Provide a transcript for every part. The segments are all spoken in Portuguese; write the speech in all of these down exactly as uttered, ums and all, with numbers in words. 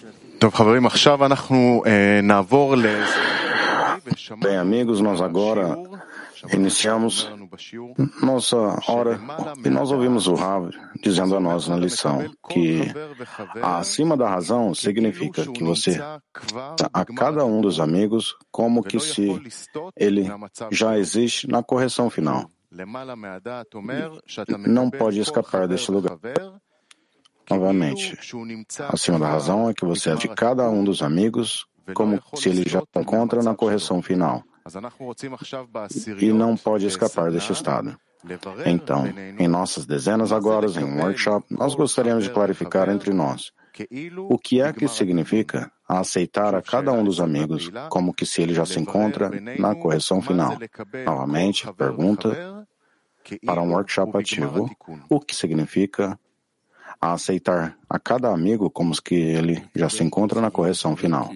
Bem, amigos, nós agora iniciamos nossa hora e nós ouvimos o Rav dizendo a nós na lição que acima da razão significa que você a cada um dos amigos como que se ele já existe na correção final. Não pode escapar deste lugar. Novamente, acima da razão é que você é de cada um dos amigos como se ele já se encontra na correção final e não pode escapar deste estado. Então, em nossas dezenas agora, em um workshop, nós gostaríamos de clarificar entre nós o que é que significa aceitar a cada um dos amigos como que se ele já se encontra na correção final. Novamente, pergunta para um workshop ativo, o que significa aceitar a cada amigo como que ele já se encontra na correção final.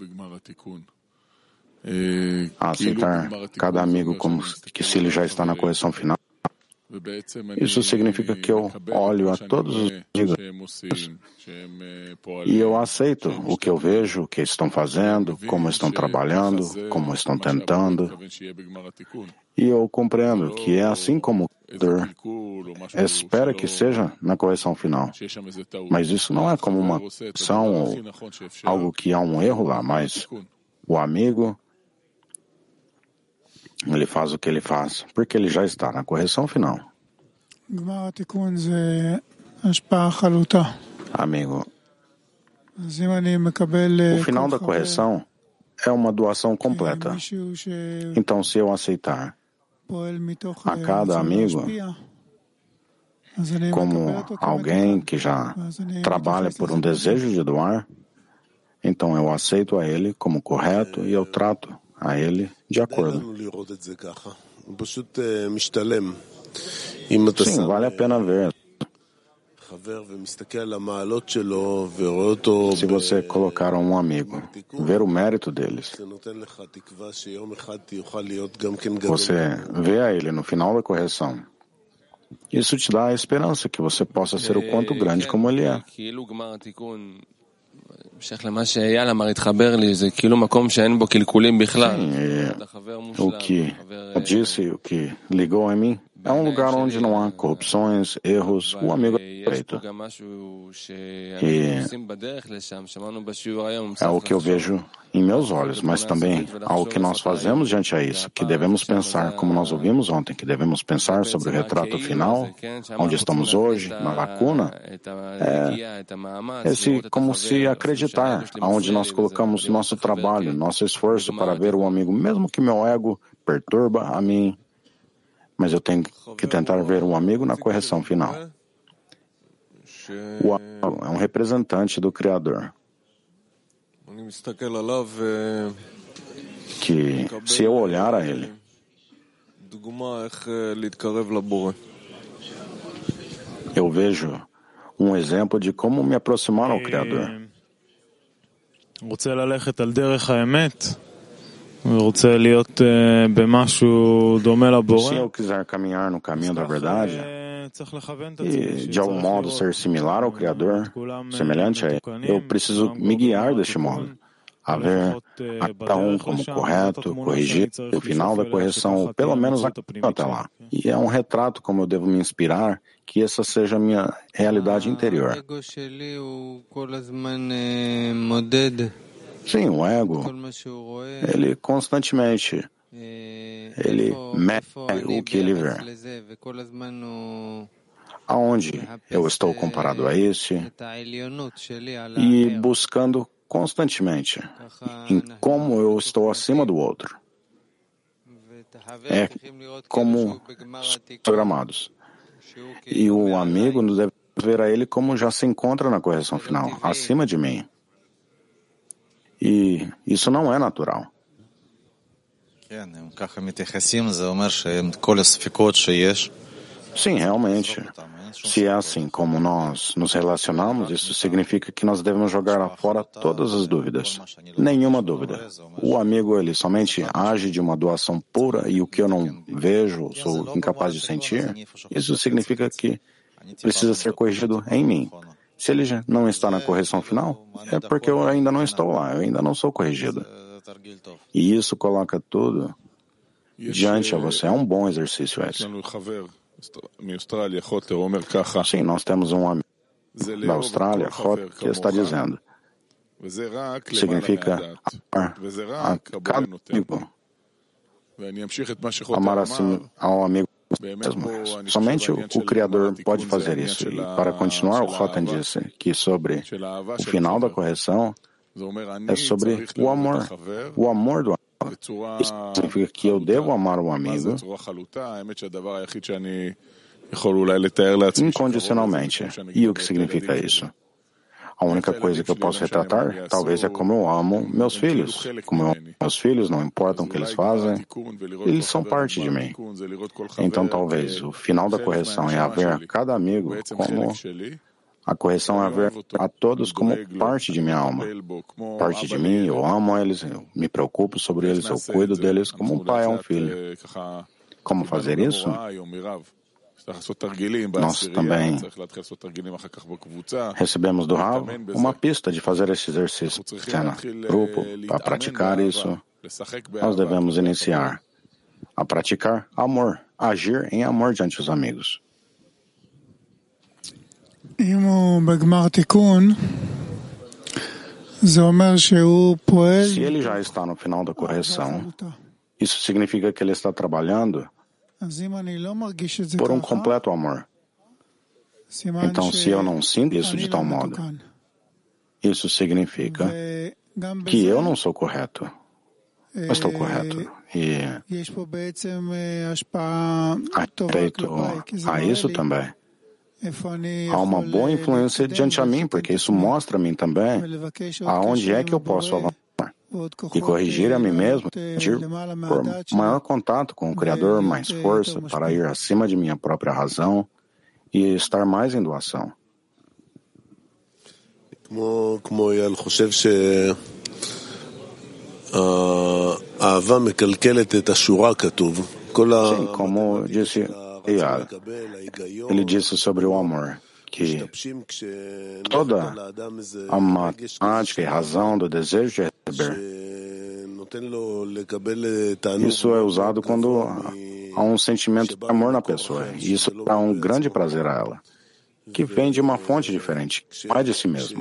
Aceitar cada amigo como que se ele já está na correção final. Isso significa que eu olho a todos os amigos e eu aceito o que eu vejo, o que estão fazendo, como estão trabalhando, como estão tentando. E eu compreendo que é assim como o Criador espera que seja na correção final. Mas isso não é como uma ação ou algo que há um erro lá, mas o amigo, ele faz o que ele faz, porque ele já está na correção final. Amigo, o final da correção é uma doação completa. Então, se eu aceitar a cada amigo como alguém que já trabalha por um desejo de doar, então eu aceito a ele como correto e eu trato a ele de acordo. Sim, vale a pena ver. Se você colocar um amigo, ver o mérito deles, você vê a ele no final da correção. Isso te dá a esperança que você possa ser o quanto grande como ele é. Sim, o que eu disse, o que ligou em mim, é um lugar onde não há corrupções, erros, o amigo é perfeito. E é o que eu vejo em meus olhos, mas também há o que nós fazemos diante a isso, que devemos pensar, como nós ouvimos ontem, que devemos pensar sobre o retrato final, onde estamos hoje, na lacuna, é esse como se acreditar, aonde nós colocamos nosso trabalho, nosso esforço para ver o amigo, mesmo que meu ego perturba a mim, mas eu tenho que tentar ver um amigo na correção final. O amigo é um representante do Criador, que se eu olhar a ele, eu vejo um exemplo de como me aproximar ao Criador. Se eu quiser caminhar no caminho da verdade e de algum modo ser similar ao Criador, semelhante a ele, eu preciso me guiar deste modo, a ver a cada um como correto, corrigir o final da correção, ou pelo menos até lá. E é um retrato como eu devo me inspirar, que essa seja a minha realidade interior. Sim, o ego, ele constantemente, ele mede o que ele vê. Aonde eu estou comparado a esse e buscando constantemente em como eu estou acima do outro. É como programados. E o amigo nos deve ver a ele como já se encontra na correção final, acima de mim. E isso não é natural. Sim, realmente. Se é assim como nós nos relacionamos, isso significa que nós devemos jogar fora todas as dúvidas. Nenhuma dúvida. O amigo, ele somente age de uma doação pura e o que eu não vejo, sou incapaz de sentir, isso significa que precisa ser corrigido em mim. Se ele já não está na correção final, é porque eu ainda não estou lá, eu ainda não sou corrigido. E isso coloca tudo diante a você. É um bom exercício esse. Sim, nós temos um amigo da Austrália, Rot, que está dizendo, que significa amar a cada amigo, amar assim ao amigo mesmo. Somente o, o Criador pode fazer isso. E para continuar, o Rotten disse que sobre o final da correção é sobre o amor, o amor do amigo. Isso significa que eu devo amar o amigo incondicionalmente. E o que significa isso? A única coisa que eu posso retratar, talvez, é como eu amo meus filhos. Como eu amo meus filhos, não importa o que eles fazem, eles são parte de mim. Então, talvez, o final da correção é haver a cada amigo como... A correção é haver a todos como parte de minha alma. Parte de mim, eu amo eles, eu me preocupo sobre eles, eu cuido deles como um pai a um filho. Como fazer isso? Nós também recebemos do Rav uma pista de fazer esse exercício no grupo. Para praticar isso, nós devemos iniciar a praticar amor, agir em amor diante dos amigos. Se ele já está no final da correção, isso significa que ele está trabalhando por um completo amor. Então, se eu não sinto isso de tal modo, isso significa que eu não sou correto. Eu estou correto. E a respeito a isso também, há uma boa influência diante a mim, porque isso mostra a mim também aonde é que eu posso avançar e corrigir a mim mesmo, ir por maior contato com o Criador, mais força para ir acima de minha própria razão e estar mais em doação. Sim, como disse Eyal, ele disse sobre o amor, que toda a matemática e razão do desejo de receber, isso é usado quando há um sentimento de amor na pessoa, e isso dá um grande prazer a ela, que vem de uma fonte diferente, não é de si mesmo.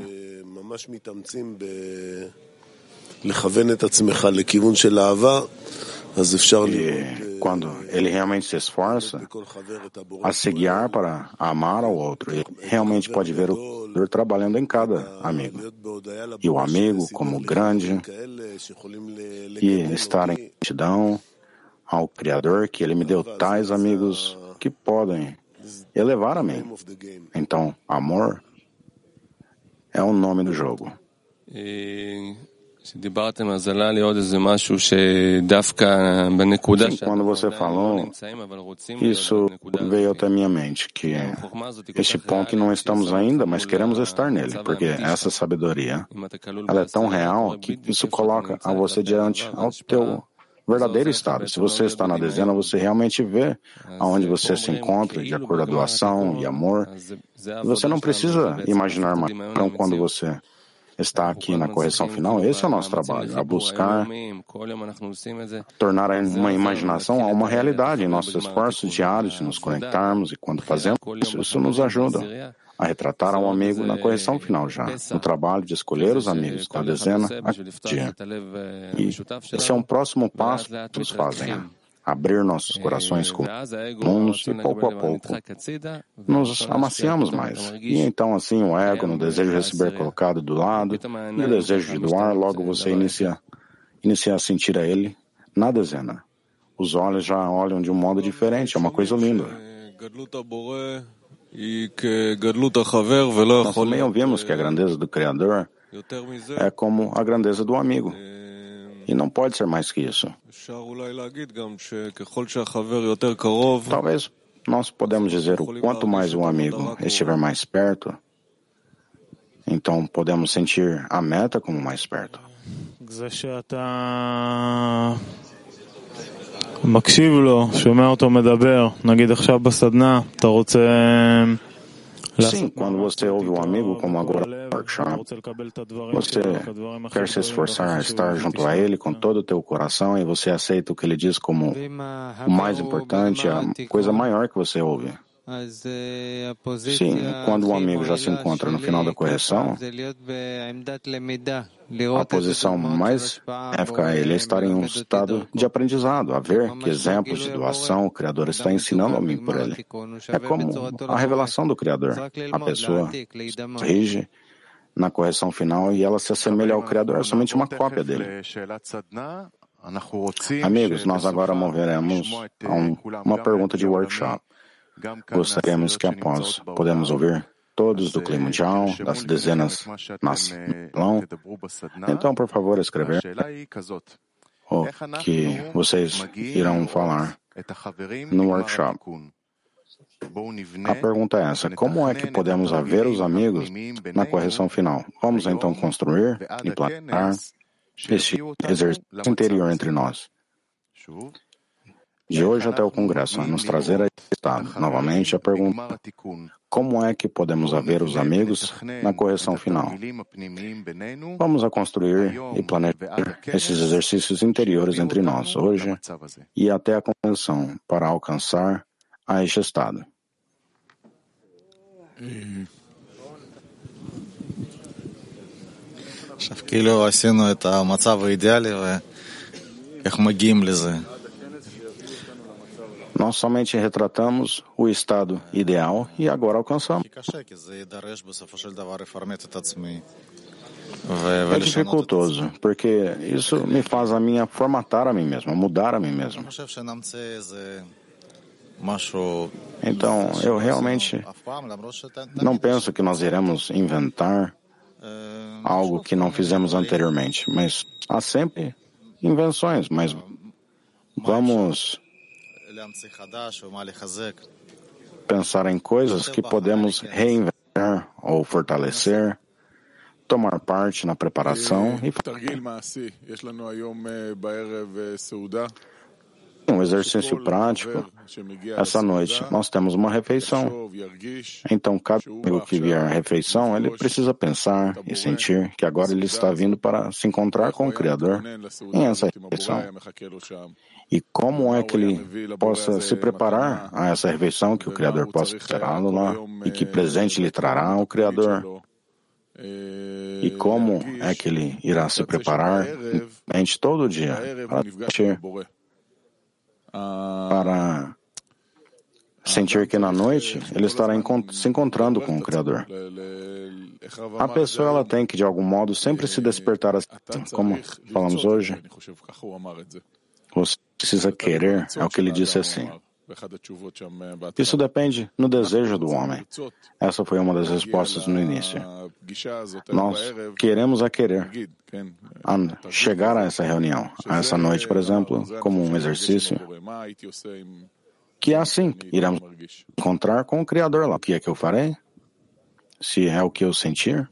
E quando ele realmente se esforça a se guiar para amar ao outro, ele realmente pode ver o Criador trabalhando em cada amigo. E o amigo como grande, e estar em gratidão ao Criador, que ele me deu tais amigos que podem elevar a mim. Então, amor é o nome do jogo. Sim, quando você falou, isso veio até minha mente, que este ponto que não estamos ainda, mas queremos estar nele, porque essa sabedoria, ela é tão real que isso coloca a você diante ao teu verdadeiro estado. Se você está na dezena, você realmente vê aonde você se encontra, de acordo com a doação e amor. E você não precisa imaginar mais. Então, quando você está aqui na correção final, esse é o nosso trabalho, a buscar tornar uma imaginação a uma realidade em nossos esforços diários de nos conectarmos, e quando fazemos isso, isso nos ajuda a retratar um amigo na correção final já, no trabalho de escolher os amigos da dezena a dia. E esse é um próximo passo que nos fazem abrir nossos corações comuns e pouco a pouco nos amaciamos mais. E então assim o ego, no desejo de receber colocado do lado e o desejo de doar, logo você inicia, inicia a sentir a ele na dezena. Os olhos já olham de um modo diferente, é uma coisa linda. Nós também ouvimos que a grandeza do Criador é como a grandeza do amigo. E não pode ser mais que isso. Talvez nós podemos dizer o quanto mais o amigo estiver mais perto, então podemos sentir a meta como mais perto. מקשיב לו, שומע אותו מדבר, נגיד עכשיו בסדנה, אתה רוצה Sim, quando você ouve um amigo, como agora no workshop, você quer se esforçar a estar junto a ele com todo o teu coração e você aceita o que ele diz como o mais importante, a coisa maior que você ouve. Sim, quando o amigo já se encontra no final da correção, a posição mais éfica a ele é estar em um estado de aprendizado, a ver que exemplos de doação o Criador está ensinando ao amigo por ele. É como a revelação do Criador. A pessoa se corrige na correção final e ela se assemelha ao Criador, é somente uma cópia dele. Amigos, nós agora moveremos a um, uma pergunta de workshop. Gostaríamos que após podemos ouvir todos do clima mundial, das dezenas na salão. Então, por favor, escrever o que vocês irão falar no workshop. A pergunta é essa: como é que podemos haver os amigos na correção final? Vamos então construir e planejar este exercício interior entre nós. De hoje até o Congresso, a nos trazer a esse estado. Novamente, a pergunta: como é que podemos haver os amigos na correção final? Vamos a construir e planejar esses exercícios interiores entre nós, hoje e até a convenção, para alcançar a este estado. עכשיו כאילו עשינו את המצב האידיאלי ואיך מגיעים לזה. Nós somente retratamos o estado ideal e agora alcançamos. É dificultoso, porque isso me faz a minha formatar a mim mesmo, mudar a mim mesmo. Então, eu realmente não penso que nós iremos inventar algo que não fizemos anteriormente, mas há sempre invenções, mas vamos pensar em coisas que podemos reinventar ou fortalecer, tomar parte na preparação e um exercício prático. Essa noite nós temos uma refeição. Então, cada amigo que vier à refeição, ele precisa pensar e sentir que agora ele está vindo para se encontrar com o Criador em essa refeição. E como é que ele possa se preparar a essa refeição, que o Criador possa esperá-lo lá, e que presente lhe trará o Criador. E como é que ele irá se preparar mente todo dia para sentir, para sentir que na noite ele estará se encontrando com o Criador. A pessoa ela tem que, de algum modo, sempre se despertar assim, como falamos hoje. Você precisa querer, é o que ele disse assim. Isso depende no desejo do homem. Essa foi uma das respostas no início. Nós queremos a querer, a chegar a essa reunião, a essa noite, por exemplo, como um exercício, que assim iremos encontrar com o Criador lá. O que é que eu farei? Se é o que eu sentir?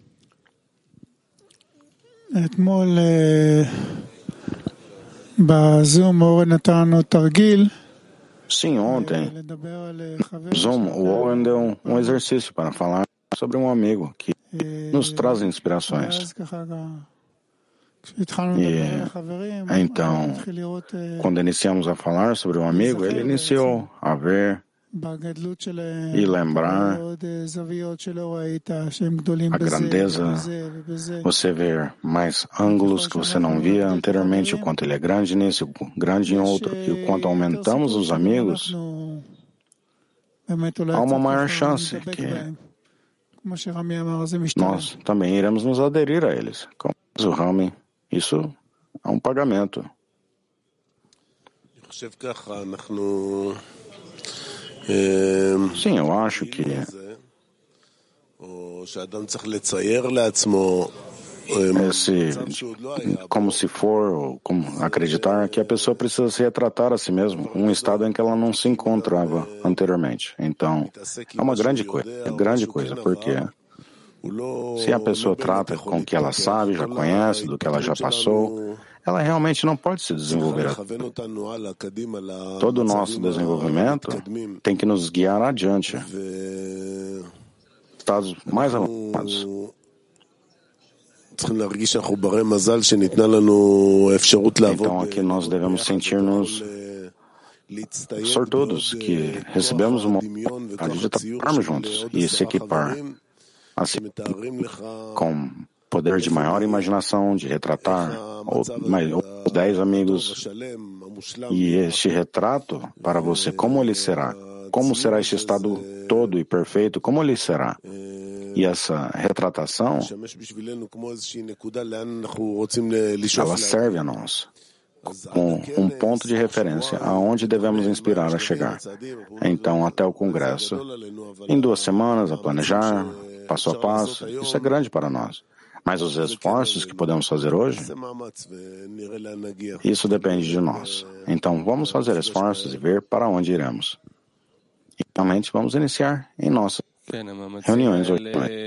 Sim, ontem, Zoom, o Owen deu um, um exercício para falar sobre um amigo que nos traz inspirações. E então, quando iniciamos a falar sobre um amigo, ele iniciou a ver e lembrar a grandeza, você ver mais ângulos que você não via anteriormente, o quanto ele é grande nisso, grande em outro, e o quanto aumentamos os amigos, há uma maior chance que nós também iremos nos aderir a eles. Como diz o Rami, isso é um pagamento. Sim, eu acho que esse, como se for, ou como acreditar que a pessoa precisa se retratar a si mesma, um estado em que ela não se encontrava anteriormente. Então, é uma grande coisa, é grande coisa, porque se a pessoa trata com o que ela sabe, já conhece, do que ela já passou, ela realmente não pode se desenvolver. Todo o nosso desenvolvimento tem que nos guiar adiante. estados mais avançados. Então aqui nós devemos sentir-nos sortudos que recebemos uma oportunidade de trabalharmos juntos e se equipar assim, com poder de maior imaginação, de retratar ou, ou dez amigos. E este retrato para você, como ele será? Como será este estado todo e perfeito? Como ele será? E essa retratação, ela serve a nós como um ponto de referência aonde devemos inspirar a chegar. Então, até o Congresso, em duas semanas, a planejar, passo a passo, isso é grande para nós. Mas os esforços que podemos fazer hoje, isso depende de nós. Então, vamos fazer esforços e ver para onde iremos. E realmente vamos iniciar em nossas reuniões hoje.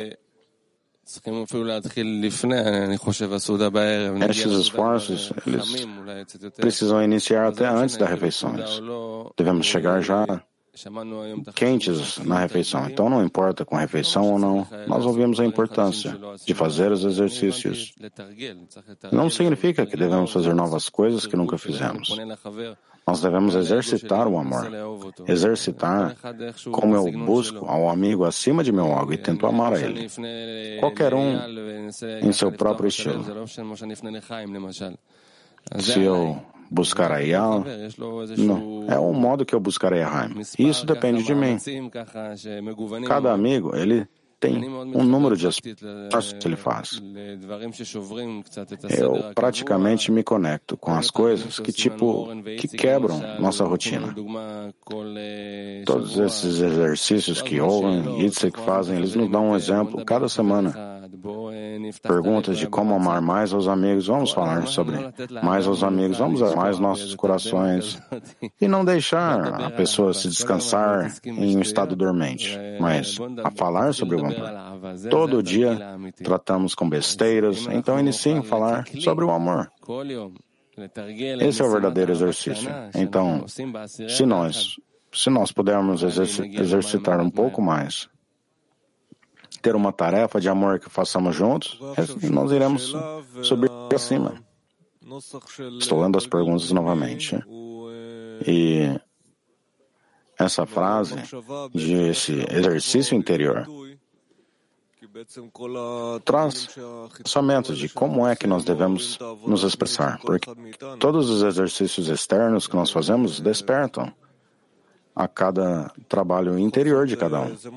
Estes esforços, eles precisam iniciar até antes das refeições. Devemos chegar já quentes na refeição. Então, não importa com a refeição ou não, nós ouvimos a importância de fazer os exercícios. Não significa que devemos fazer novas coisas que nunca fizemos. Nós devemos exercitar o amor. Exercitar como eu busco ao amigo acima de meu ego e tento amar a ele. Qualquer um em seu próprio estilo. Se eu buscar a Yal, não, é o modo que eu buscarei a Haim. Isso depende de mim. Cada amigo, ele tem um número de esforços que ele faz. Eu praticamente me conecto com as coisas que, tipo, que quebram nossa rotina. Todos esses exercícios que Owen e Yitzhak fazem, eles nos dão um exemplo cada semana. Perguntas de como amar mais aos amigos, vamos falar sobre mais aos amigos, vamos amar mais nossos corações e não deixar a pessoa se descansar em um estado dormente, mas a falar sobre o amor. Todo dia tratamos com besteiras, então iniciem a falar sobre o amor. Esse é o verdadeiro exercício. Então, se nós, se nós pudermos exerc- exercitar um pouco mais, ter uma tarefa de amor que façamos juntos, nós iremos subir acima. Estou lendo as perguntas novamente. E essa frase de esse exercício interior traz pensamentos de como é que nós devemos nos expressar, porque todos os exercícios externos que nós fazemos despertam a cada trabalho interior de cada um.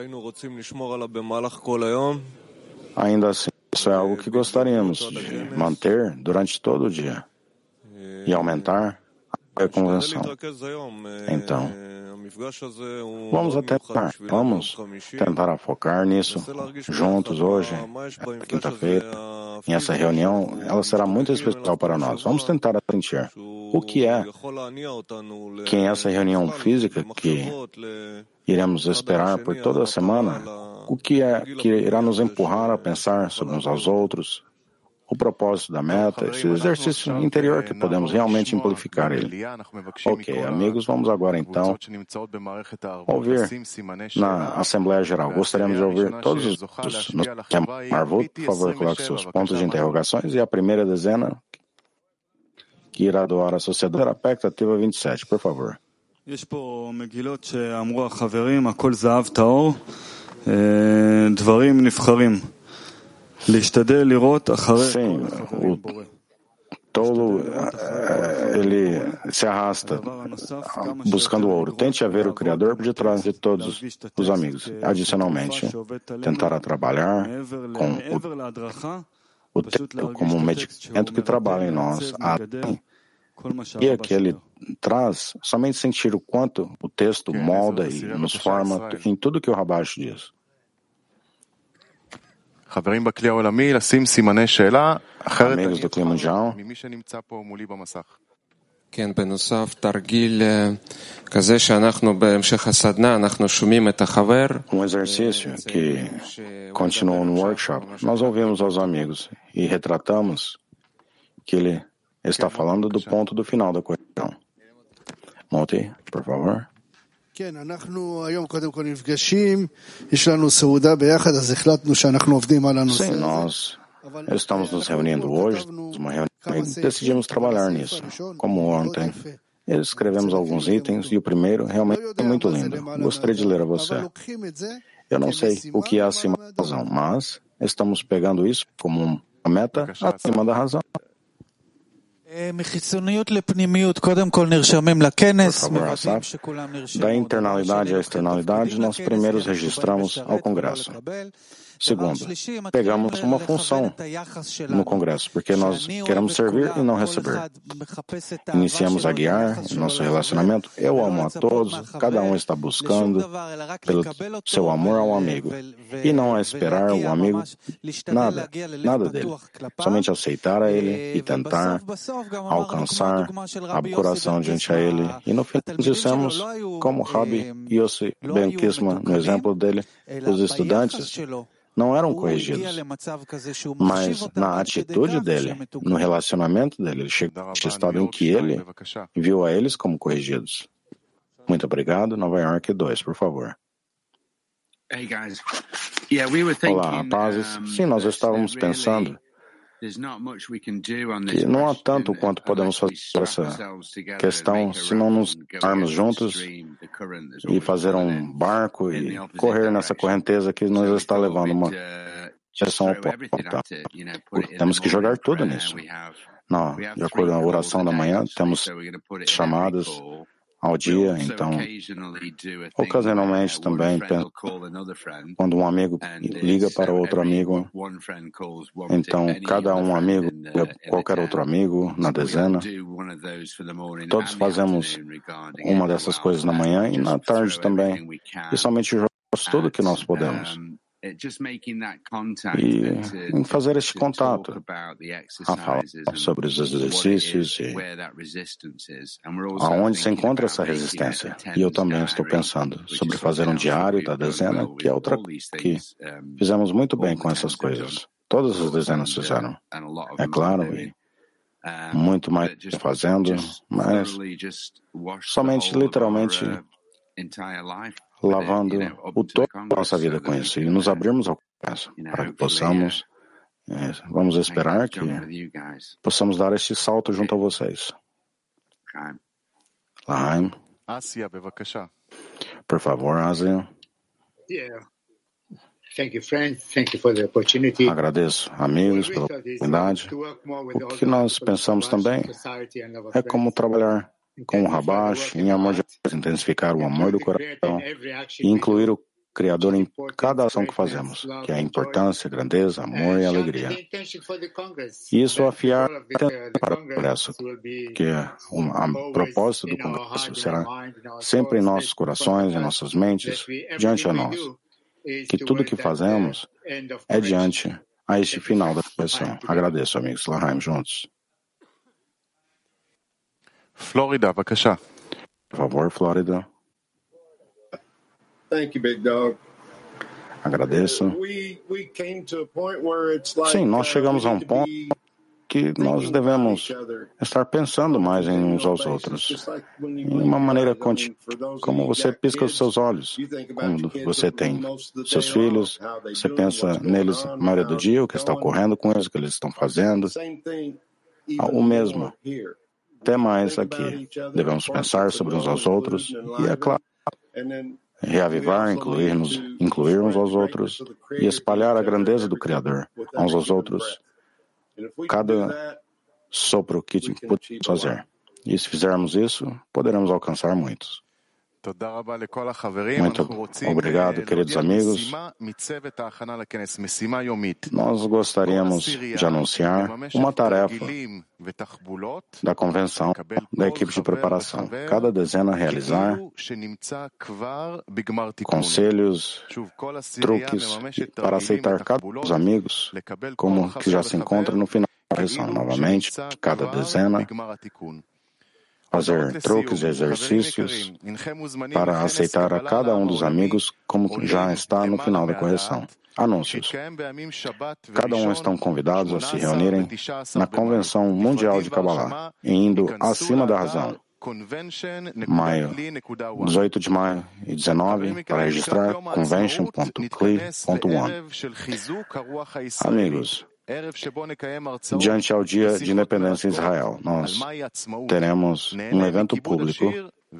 Ainda assim, isso é algo que gostaríamos de manter durante todo o dia e aumentar a convenção. Então, vamos tentar, vamos tentar focar nisso juntos hoje, quinta-feira. E essa reunião, ela será muito especial para nós. Vamos tentar sentir o que é que em essa reunião física que iremos esperar por toda a semana, o que é que irá nos empurrar a pensar sobre uns aos outros, o propósito da meta, esse exercício interior que podemos realmente amplificar ele. Ok, amigos, vamos agora então ouvir na Assembleia Geral. Gostaríamos de ouvir todos os outros. Nos Marvut, por favor, coloque seus pontos de interrogações e a primeira dezena que irá doar à Sociedade Terapêutica Ativa vinte e sete, por favor. יש פה מגילות שאמרו החברים, הכל זהב טהור, דברים נבחרים. להשתדל לראות אחרי כל בורא. Tolo, ele se arrasta buscando ouro. Tente haver o Criador por detrás de todos os amigos. Adicionalmente, tentará trabalhar com o, o texto como um medicamento que trabalha em nós. Além e que ele traz, somente sentir o quanto o texto molda e nos forma em tudo que o Rabash diz. Amigos do Clima Mundial, כן, בנוסף, תרגיל כזה שאנחנו בהמשך הסדנה, אנחנו שומעים את החבר. Um exercício que continua no workshop. Nós ouvimos aos amigos e retratamos que ele está falando do ponto do final da correção. Monte, por favor. Sim, nós estamos nos reunindo hoje, uma reunião, e decidimos trabalhar nisso. Como ontem, escrevemos alguns itens e o primeiro realmente é muito lindo. Gostaria de ler a você. Eu não sei o que é acima da razão, mas estamos pegando isso como uma meta acima da razão. Por favor, Asaf. Da internalidade à externalidade, nós primeiro registramos ao Congresso. Segundo, pegamos uma função no Congresso, porque nós queremos servir e não receber. Iniciamos a guiar nosso relacionamento. Eu amo a todos, cada um está buscando pelo seu amor ao amigo. E não a esperar o amigo nada, nada dele. Somente aceitar a ele e tentar alcançar o coração diante a ele. E no final dissemos, como Rabbi Yossi Ben Kisma, no exemplo dele, os estudantes não eram corrigidos, mas na atitude dele, no relacionamento dele, ele chegou a estado em que ele viu a eles como corrigidos. Muito obrigado. Nova York dois, por favor. Olá, rapazes. Sim, nós estávamos pensando que não há tanto quanto podemos fazer essa questão se não nos darmos juntos e fazer um barco e correr nessa correnteza que nos está levando uma direção oposta. Temos que jogar tudo nisso. Não, de acordo com a oração da manhã, temos chamadas ao dia, então, ocasionalmente também, quando um amigo liga para outro amigo, então cada um amigo liga qualquer outro amigo na dezena. Todos fazemos uma dessas coisas na manhã e na tarde também, e somente jogamos tudo que nós podemos. E em fazer este contato, a falar sobre os exercícios e aonde se encontra essa resistência. E eu também estou pensando sobre fazer um diário da dezena, que é outra coisa que fizemos muito bem com essas coisas. Todas as dezenas fizeram. É claro, e muito mais fazendo, mas somente literalmente lavando o todo da nossa vida com isso e nos abrirmos ao Congresso para que possamos, é, vamos esperar que possamos dar este salto junto a vocês. Lahaim. Por favor, Ásia. Agradeço, amigos, pela oportunidade. O que nós pensamos também é como trabalhar com o Rabash, em amor de Deus, intensificar o amor do coração e incluir o Criador em cada ação que fazemos, que é a importância, grandeza, amor e alegria. E isso afiar para o Congresso, que o propósito do Congresso será sempre em nossos corações, em nossas mentes, diante a nós. Que tudo que fazemos é diante a este final da correção. Agradeço, amigos Lahaim, juntos. Flórida, bacachá. Por favor, Flórida. Thank you, Big Dog. Agradeço. Sim, nós chegamos a um ponto que nós devemos estar pensando mais em uns aos outros, em uma maneira contínua, como você pisca os seus olhos, quando você tem seus filhos, você pensa neles a maioria do dia, o que está ocorrendo com eles, o que eles estão fazendo, o mesmo. Até mais aqui. Devemos pensar sobre uns aos outros e, é claro, reavivar, incluir-nos, incluir uns aos outros e espalhar a grandeza do Criador uns aos outros. Cada sopro que podemos fazer. E se fizermos isso, poderemos alcançar muitos. Muito obrigado, queridos amigos. Nós gostaríamos de anunciar uma tarefa da convenção da equipe de preparação. Cada dezena realizar conselhos, truques para aceitar cada um dos amigos como que já se encontra no final da correção. Novamente, cada dezena fazer truques e exercícios para aceitar a cada um dos amigos como já está no final da correção. Anúncios. Cada um estão convidados a se reunirem na Convenção Mundial de Kabbalah, indo acima da razão, maio, dezoito de maio e dezenove, para registrar convention ponto cli ponto one. Amigos, diante ao dia de independência em Israel, nós teremos um evento público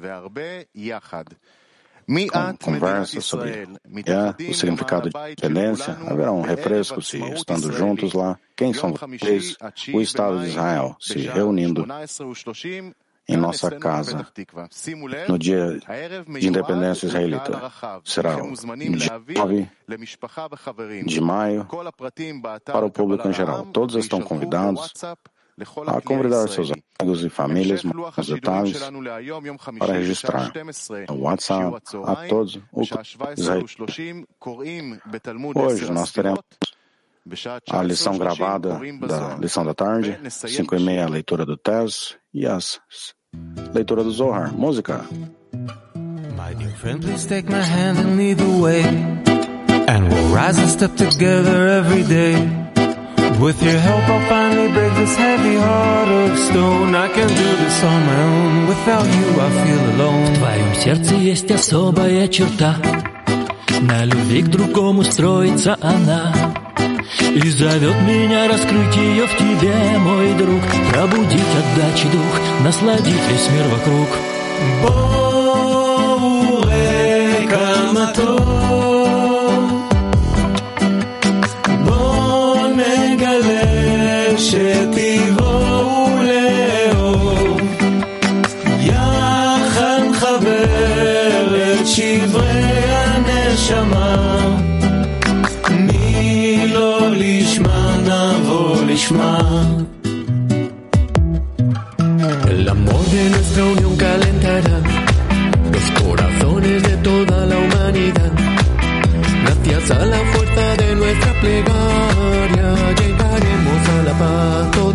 com conversa sobre yeah, o significado de independência. Haverá um refresco se estando juntos lá. Quem são vocês? O Estado de Israel se reunindo em nossa casa no dia de independência israelita. Será o dia nove de maio para o público em geral. Todos estão convidados a convidar seus amigos e famílias, mais detalhes, para registrar no WhatsApp a todos o israelita. Hoje nós teremos a lição gravada da lição da tarde, cinco e meia a leitura do Tez e as leitura do Zohar. Música. My dear friend, please take my hand and lead the way, and we'll rise and step together every day. With your help I'll finally break this heavy heart of stone. I can do this on my own. Without you I feel alone. В твоем сердце есть особая черта, на любви к другому строится она, и зовет меня раскрыть ее в тебе, мой друг, пробудить отдачи дух, насладить весь мир вокруг. Боуре камато, בוא נגלה שתבואו לאור, יחד נחבר את שברי הנשמה, לא לשמה נבוא לשמה. El amor de nuestra unión calentará los corazones de toda la humanidad. Gracias a la fuerza de nuestra plegaria llegaremos a la paz.